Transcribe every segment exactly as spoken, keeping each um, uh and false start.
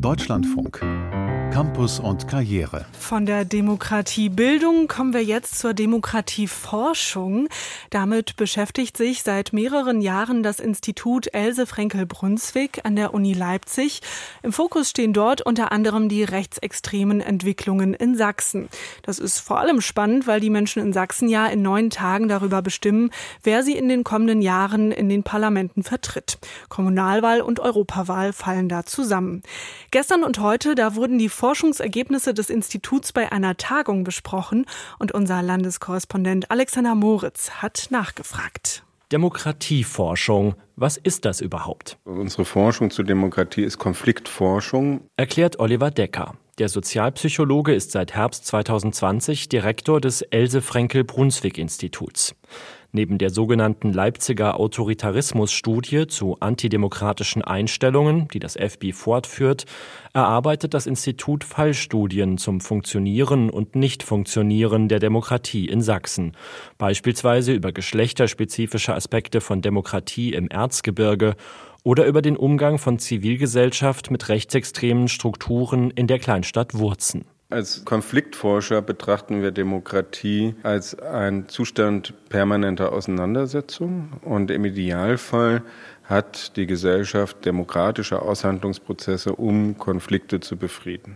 Deutschlandfunk. Campus und Karriere. Von der Demokratiebildung kommen wir jetzt zur Demokratieforschung. Damit beschäftigt sich seit mehreren Jahren das Institut Else Frenkel-Brunswig an der Uni Leipzig. Im Fokus stehen dort unter anderem die rechtsextremen Entwicklungen in Sachsen. Das ist vor allem spannend, weil die Menschen in Sachsen ja in neun Tagen darüber bestimmen, wer sie in den kommenden Jahren in den Parlamenten vertritt. Kommunalwahl und Europawahl fallen da zusammen. Gestern und heute, da wurden die Forschungsergebnisse des Instituts bei einer Tagung besprochen und unser Landeskorrespondent Alexander Moritz hat nachgefragt. Demokratieforschung, was ist das überhaupt? Unsere Forschung zur Demokratie ist Konfliktforschung, erklärt Oliver Decker. Der Sozialpsychologe ist seit Herbst zweitausendzwanzig Direktor des Else Frenkel-Brunswig-Instituts. Neben der sogenannten Leipziger Autoritarismus-Studie zu antidemokratischen Einstellungen, die das F B fortführt, erarbeitet das Institut Fallstudien zum Funktionieren und Nichtfunktionieren der Demokratie in Sachsen. Beispielsweise über geschlechterspezifische Aspekte von Demokratie im Erzgebirge oder über den Umgang von Zivilgesellschaft mit rechtsextremen Strukturen in der Kleinstadt Wurzen. Als Konfliktforscher betrachten wir Demokratie als einen Zustand permanenter Auseinandersetzung und im Idealfall hat die Gesellschaft demokratische Aushandlungsprozesse, um Konflikte zu befrieden.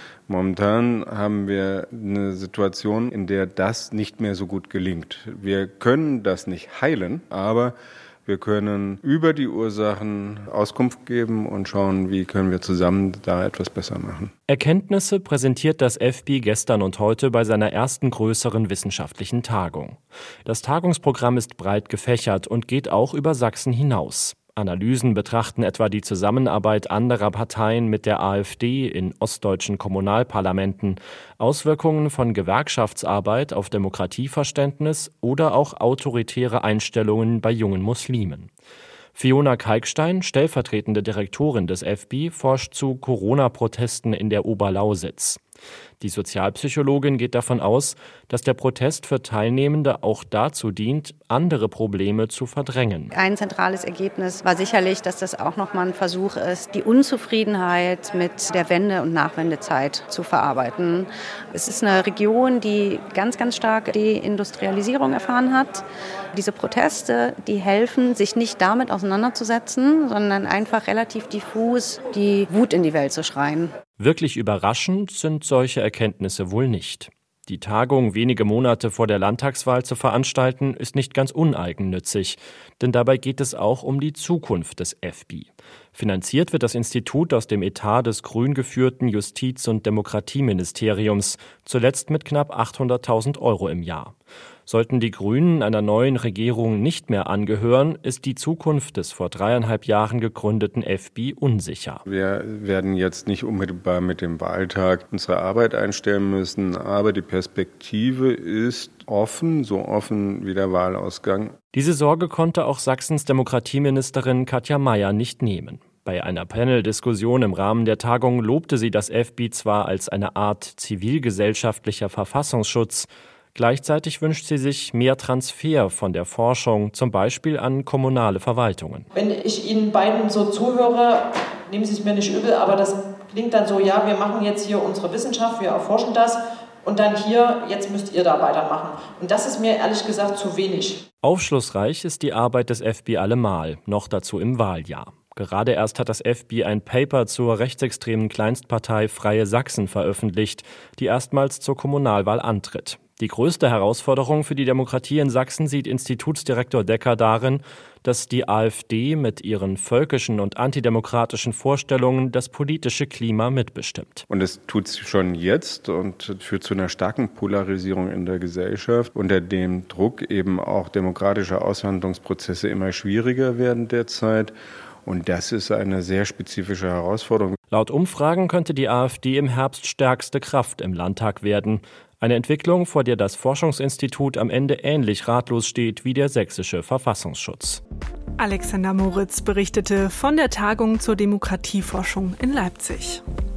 Momentan haben wir eine Situation, in der das nicht mehr so gut gelingt. Wir können das nicht heilen, aber wir können über die Ursachen Auskunft geben und schauen, wie können wir zusammen da etwas besser machen. Erkenntnisse präsentiert das F B gestern und heute bei seiner ersten größeren wissenschaftlichen Tagung. Das Tagungsprogramm ist breit gefächert und geht auch über Sachsen hinaus. Analysen betrachten etwa die Zusammenarbeit anderer Parteien mit der AfD in ostdeutschen Kommunalparlamenten, Auswirkungen von Gewerkschaftsarbeit auf Demokratieverständnis oder auch autoritäre Einstellungen bei jungen Muslimen. Fiona Kalkstein, stellvertretende Direktorin des F B, forscht zu Corona-Protesten in der Oberlausitz. Die Sozialpsychologin geht davon aus, dass der Protest für Teilnehmende auch dazu dient, andere Probleme zu verdrängen. Ein zentrales Ergebnis war sicherlich, dass das auch nochmal ein Versuch ist, die Unzufriedenheit mit der Wende- und Nachwendezeit zu verarbeiten. Es ist eine Region, die ganz, ganz stark Deindustrialisierung erfahren hat. Diese Proteste, die helfen, sich nicht damit auseinanderzusetzen, sondern einfach relativ diffus die Wut in die Welt zu schreien. Wirklich überraschend sind solche Erkenntnisse wohl nicht. Die Tagung wenige Monate vor der Landtagswahl zu veranstalten, ist nicht ganz uneigennützig, denn dabei geht es auch um die Zukunft des F B. Finanziert wird das Institut aus dem Etat des grün geführten Justiz- und Demokratieministeriums, zuletzt mit knapp achthunderttausend Euro im Jahr. Sollten die Grünen einer neuen Regierung nicht mehr angehören, ist die Zukunft des vor dreieinhalb Jahren gegründeten F B unsicher. Wir werden jetzt nicht unmittelbar mit dem Wahltag unsere Arbeit einstellen müssen, aber die Perspektive ist offen, so offen wie der Wahlausgang. Diese Sorge konnte auch Sachsens Demokratieministerin Katja Mayer nicht nehmen. Bei einer Panel-Diskussion im Rahmen der Tagung lobte sie das F B zwar als eine Art zivilgesellschaftlicher Verfassungsschutz, gleichzeitig wünscht sie sich mehr Transfer von der Forschung, zum Beispiel an kommunale Verwaltungen. Wenn ich Ihnen beiden so zuhöre, nehmen Sie es mir nicht übel, aber das klingt dann so, ja, wir machen jetzt hier unsere Wissenschaft, wir erforschen das und dann hier, jetzt müsst ihr da weitermachen. Und das ist mir ehrlich gesagt zu wenig. Aufschlussreich ist die Arbeit des F B allemal, noch dazu im Wahljahr. Gerade erst hat das F B ein Paper zur rechtsextremen Kleinstpartei Freie Sachsen veröffentlicht, die erstmals zur Kommunalwahl antritt. Die größte Herausforderung für die Demokratie in Sachsen sieht Institutsdirektor Decker darin, dass die AfD mit ihren völkischen und antidemokratischen Vorstellungen das politische Klima mitbestimmt. Und es tut es schon jetzt und führt zu einer starken Polarisierung in der Gesellschaft, unter dem Druck eben auch demokratische Aushandlungsprozesse immer schwieriger werden derzeit. Und das ist eine sehr spezifische Herausforderung. Laut Umfragen könnte die AfD im Herbst stärkste Kraft im Landtag werden. Eine Entwicklung, vor der das Forschungsinstitut am Ende ähnlich ratlos steht wie der sächsische Verfassungsschutz. Alexander Moritz berichtete von der Tagung zur Demokratieforschung in Leipzig.